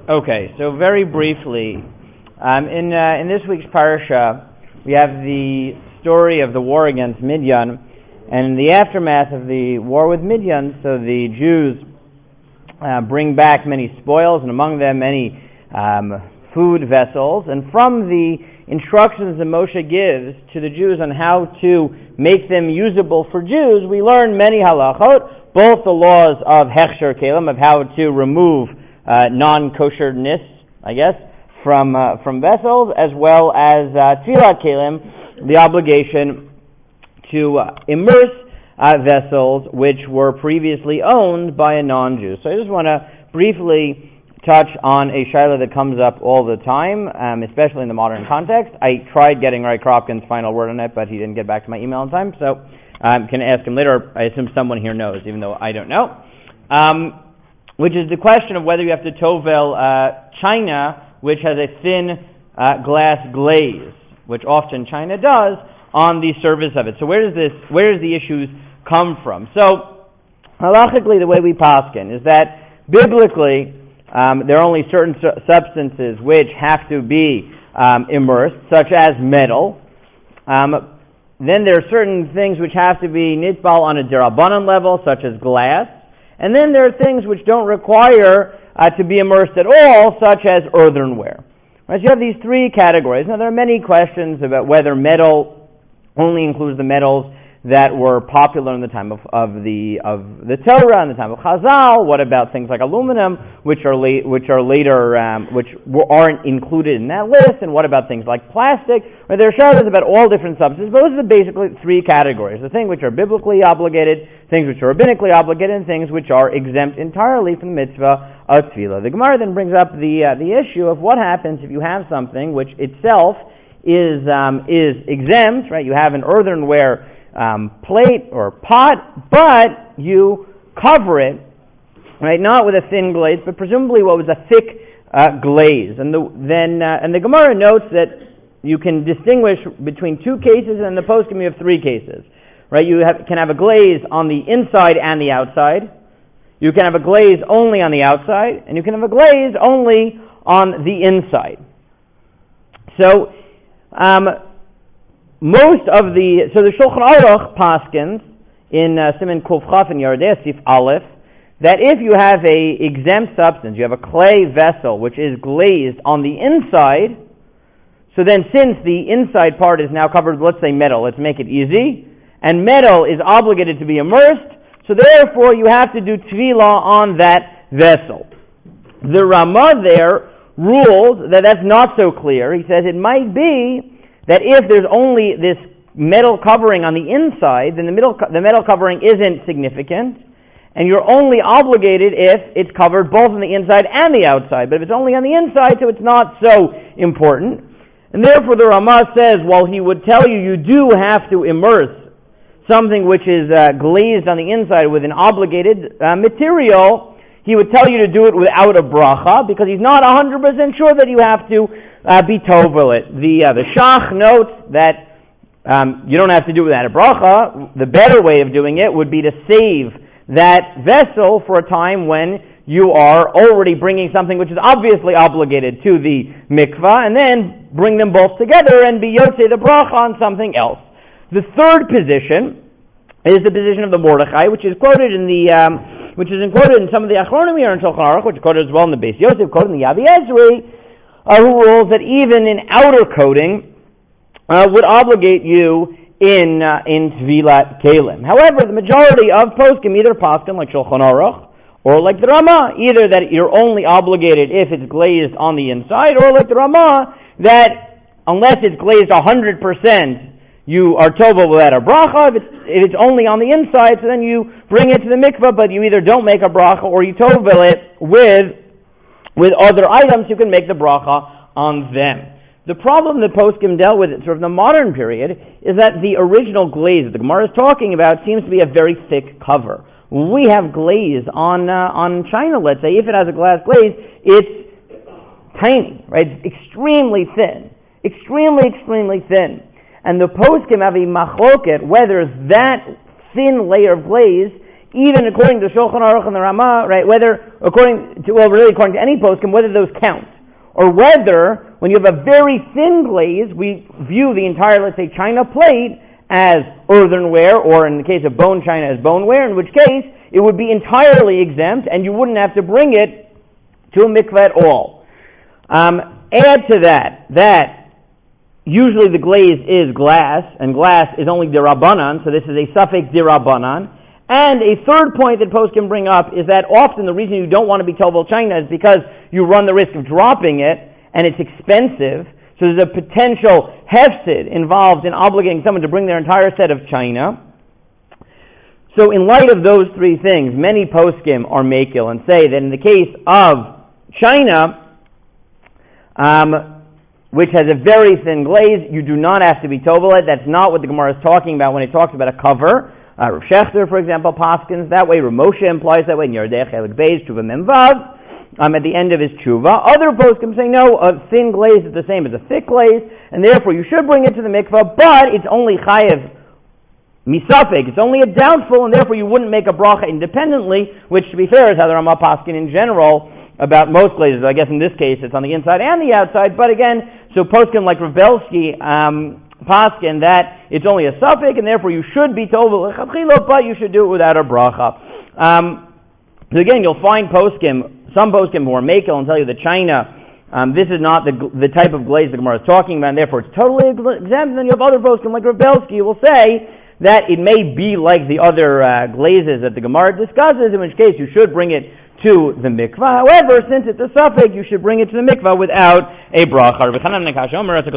Okay, so very briefly, in this week's parasha, we have the story of the war against Midian, and in the aftermath of the war with Midian, so the Jews bring back many spoils, and among them many food vessels, and from the instructions that Moshe gives to the Jews on how to make them usable for Jews, we learn many halachot, both the laws of hechsher kelim, of how to remove non-kosherness, I guess, from vessels, as well as tefillah kelim, the obligation to immerse vessels which were previously owned by a non-Jew. So I just want to briefly touch on a shaila that comes up all the time, especially in the modern context. I tried getting Ray Kropkin's final word on it, but he didn't get back to my email in time, so can ask him later. I assume someone here knows, even though I don't know. Which is the question of whether you have to tovel china, which has a thin glass glaze, which often china does, on the surface of it. So where does the issues come from? So halachically, the way we paskin is that biblically there are only certain substances which have to be immersed, such as metal. Then there are certain things which have to be nitbal on a derabanan level, such as glass. And then there are things which don't require to be immersed at all, such as earthenware. Right, so you have these three categories. Now there are many questions about whether metal only includes the metals that were popular in the time of the Torah, in the time of Chazal. What about things like aluminum, which aren't included in that list? And what about things like plastic? Right, there are shadows about all different substances. But those are basically three categories: the things which are biblically obligated, things which are rabbinically obligated, and things which are exempt entirely from the mitzvah of tefillah. The Gemara then brings up the issue of what happens if you have something which itself is exempt. Right, you have an earthenware plate or pot, but you cover it, right? Not with a thin glaze, but presumably what was a thick glaze. And the Gemara notes that you can distinguish between two cases, and in the poskim you have three cases, right? You can have a glaze on the inside and the outside. You can have a glaze only on the outside, and you can have a glaze only on the inside. So the Shulchan Aruch paskins in Siman Kuf Chaf and Yardei Sif Aleph that if you have a exempt substance, you have a clay vessel which is glazed on the inside, so then since the inside part is now covered with, let's say, metal, let's make it easy, and metal is obligated to be immersed, so therefore you have to do tefillah on that vessel. The Ramah there rules that that's not so clear. He says it might be that if there's only this metal covering on the inside, then the metal covering isn't significant, and you're only obligated if it's covered both on the inside and the outside. But if it's only on the inside, so it's not so important. And therefore the Ramah says, while he would tell you do have to immerse something which is glazed on the inside with an obligated material, he would tell you to do it without a bracha, because he's not 100% sure that you have to be tovel it. The Shach notes that you don't have to do it without a bracha. The better way of doing it would be to save that vessel for a time when you are already bringing something which is obviously obligated to the mikvah, and then bring them both together and be yotzei the bracha on something else. The third position is the position of the Mordechai, which is quoted in some of the Achronim here in Shulchan Aruch, which is quoted as well in the Beis Yosef, quoted in the Yavi Ezri, who rules that even in outer coating would obligate you in Tvilat Kelim. However, the majority of poskim either paskin like Shulchan Aruch or like the Ramah, either that you're only obligated if it's glazed on the inside, or like the Ramah, that unless it's glazed 100%, you are tovel without a bracha. If it's only on the inside, so then you bring it to the mikvah, but you either don't make a bracha or you tovel it with other items. You can make the bracha on them. The problem that poskim dealt with, sort of the modern period, is that the original glaze that the Gemara is talking about seems to be a very thick cover. When we have glaze on china, let's say, if it has a glass glaze, it's tiny, right? It's extremely thin. Extremely thin. And the poskim have a machloket whether that thin layer of glaze even according to Shulchan Aruch and the Ramah, right? According to any poskim, whether those count, or whether when you have a very thin glaze, we view the entire, let's say, china plate as earthenware, or in the case of bone china as boneware, in which case it would be entirely exempt, and you wouldn't have to bring it to a mikveh at all. Add to that usually the glaze is glass, and glass is only dirabanan, so this is a suffix dirabanan. And a third point that poskim bring up is that often the reason you don't want to be tovel china is because you run the risk of dropping it, and it's expensive, so there's a potential hefsid involved in obligating someone to bring their entire set of china. So in light of those three things, many poskim are makil and say that in the case of china, which has a very thin glaze, you do not have to be tovel it. That's not what the Gemara is talking about when it talks about a cover. Rav Shechter, for example, paskins that way. Rav Moshe implies that way in Yerdei Chelik Beis, Tshuva Mem Vav, at the end of his tshuva. Other poskim say no, a thin glaze is the same as a thick glaze, and therefore you should bring it to the mikvah, but it's only chayev misafik. It's only a doubtful, and therefore you wouldn't make a bracha independently, which, to be fair, is how the Ramah paskin in general about most glazes. I guess in this case it's on the inside and the outside, but again, so poskim like Rav Belsky paskin that it's only a suffix, and therefore you should be tovel lechatchila, but you should do it without a bracha. So again, you'll find some poskim who are makel and tell you that china, this is not the type of glaze the Gemara is talking about, and therefore it's totally exempt. And then you have other poskim like Rav Belsky who will say that it may be like the other glazes that the Gemara discusses, in which case you should bring it to the mikvah. However, since it's a suffix, you should bring it to the mikvah without a bracha.